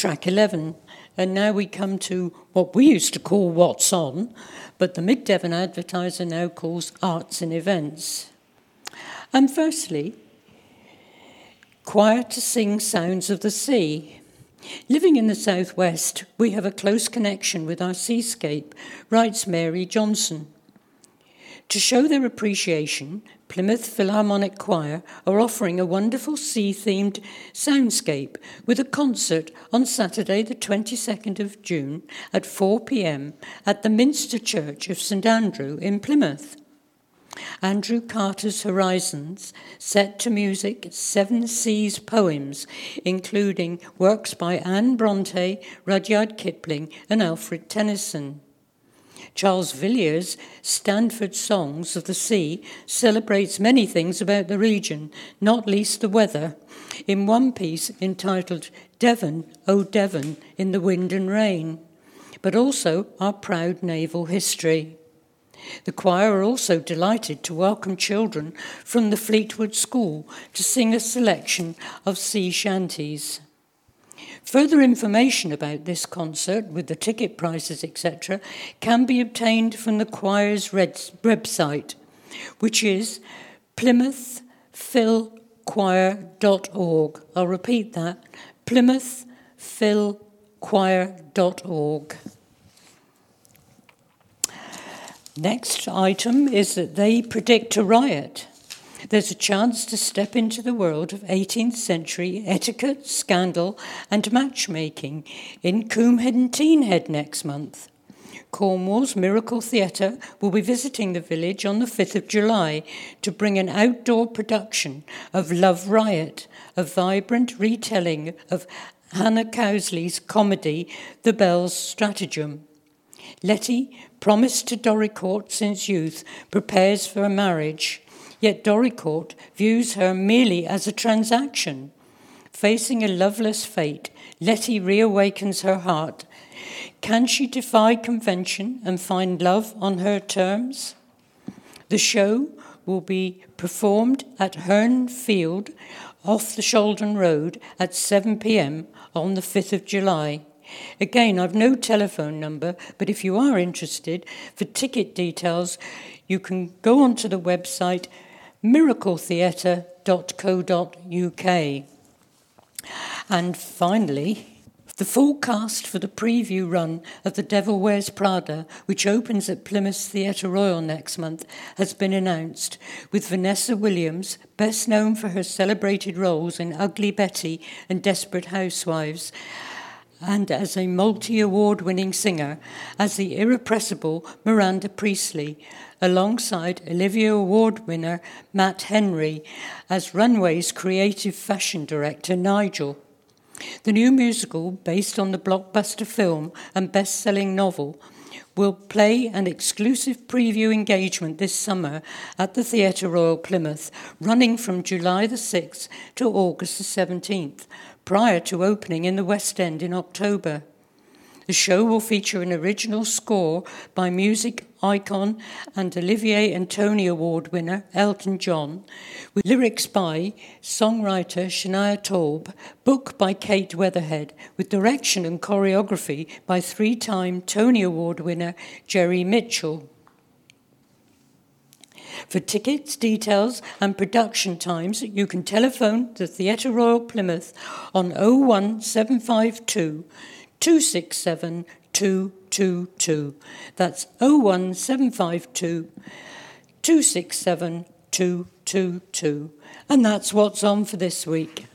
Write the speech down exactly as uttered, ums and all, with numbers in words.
track eleven. And now we come to what we used to call What's On, but the Mid Devon Advertiser now calls Arts and Events. And firstly, choir to sing sounds of the sea. Living in the southwest, we have a close connection with our seascape, writes Mary Johnson. To show their appreciation, Plymouth Philharmonic Choir are offering a wonderful sea-themed soundscape with a concert on Saturday the twenty-second of June at four p.m. at the Minster Church of St Andrew in Plymouth. Andrew Carter's Horizons, set to music seven seas poems, including works by Anne Bronte, Rudyard Kipling and Alfred Tennyson. Charles Villiers' Stanford Songs of the Sea celebrates many things about the region, not least the weather, in one piece entitled Devon, O Devon, in the Wind and Rain, but also our proud naval history. The choir are also delighted to welcome children from the Fleetwood School to sing a selection of sea shanties. Further information about this concert, with the ticket prices, et cetera, can be obtained from the choir's website, which is plymouth phil choir dot org. I'll repeat that, plymouth phil choir dot org. Next item is that they predict a riot. There's a chance to step into the world of eighteenth century etiquette, scandal and matchmaking in Coombe and Teenhead next month. Cornwall's Miracle Theatre will be visiting the village on the fifth of July to bring an outdoor production of Love Riot, a vibrant retelling of Hannah Cowsley's comedy The Bell's Stratagem. Letty, promised to Dorincourt since youth, prepares for a marriage. Yet Dorincourt views her merely as a transaction. Facing a loveless fate, Letty reawakens her heart. Can she defy convention and find love on her terms? The show will be performed at Herne Field off the Sholden Road at seven p.m. on the fifth of July. Again, I've no telephone number, but if you are interested, for ticket details, you can go onto the website miracle theatre dot co dot uk. And finally, the full cast for the preview run of The Devil Wears Prada, which opens at Plymouth Theatre Royal next month, has been announced, with Vanessa Williams, best known for her celebrated roles in Ugly Betty and Desperate Housewives, and as a multi-award-winning singer, as the irrepressible Miranda Priestley, alongside Olivia Award winner Matt Henry, as Runway's creative fashion director Nigel. The new musical, based on the blockbuster film and best-selling novel, will play an exclusive preview engagement this summer at the Theatre Royal Plymouth, running from July the sixth to August the seventeenth, prior to opening in the West End in October. The show will feature an original score by music icon and Olivier and Tony Award winner Elton John, with lyrics by songwriter Shania Taub, book by Kate Weatherhead, with direction and choreography by three-time Tony Award winner Jerry Mitchell. For tickets, details and production times, you can telephone the Theatre Royal Plymouth on oh one seven five two, two six seven, two two two. That's oh one seven five two, two six seven, two two two. And that's what's on for this week.